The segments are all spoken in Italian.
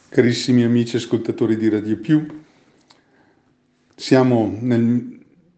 Carissimi amici ascoltatori di Radio Più, siamo nel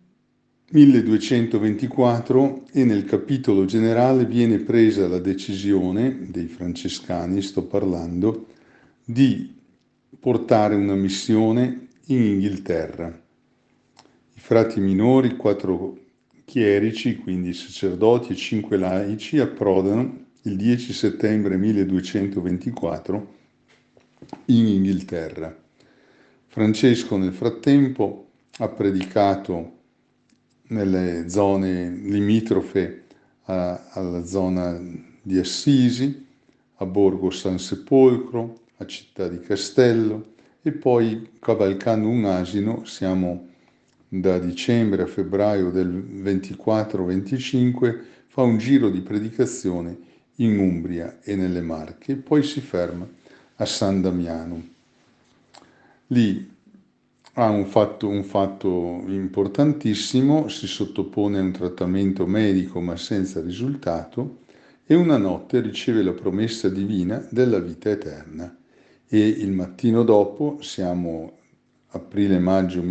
1224 e nel capitolo generale viene presa la decisione dei francescani, sto parlando, di portare una missione in Inghilterra. I frati minori, 4 chierici, quindi sacerdoti e 5 laici, approdano il 10 settembre 1224 in Inghilterra. Francesco nel frattempo ha predicato nelle zone limitrofe alla zona di Assisi, a Borgo San Sepolcro, a Città di Castello e poi cavalcando un asino siamo da dicembre a febbraio del 24-25, fa un giro di predicazione in Umbria e nelle Marche e poi si ferma a San Damiano. Lì ha un fatto importantissimo, si sottopone a un trattamento medico ma senza risultato e una notte riceve la promessa divina della vita eterna. E il mattino dopo, siamo aprile-maggio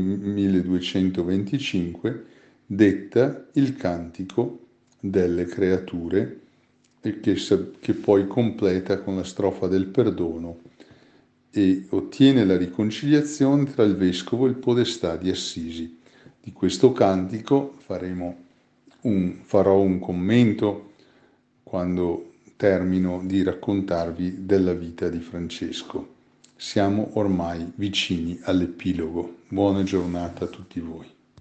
1225, detta il cantico delle creature che poi completa con la strofa del perdono e ottiene la riconciliazione tra il vescovo e il podestà di Assisi. Di questo cantico farò un commento quando termino di raccontarvi della vita di Francesco. Siamo ormai vicini all'epilogo. Buona giornata a tutti voi.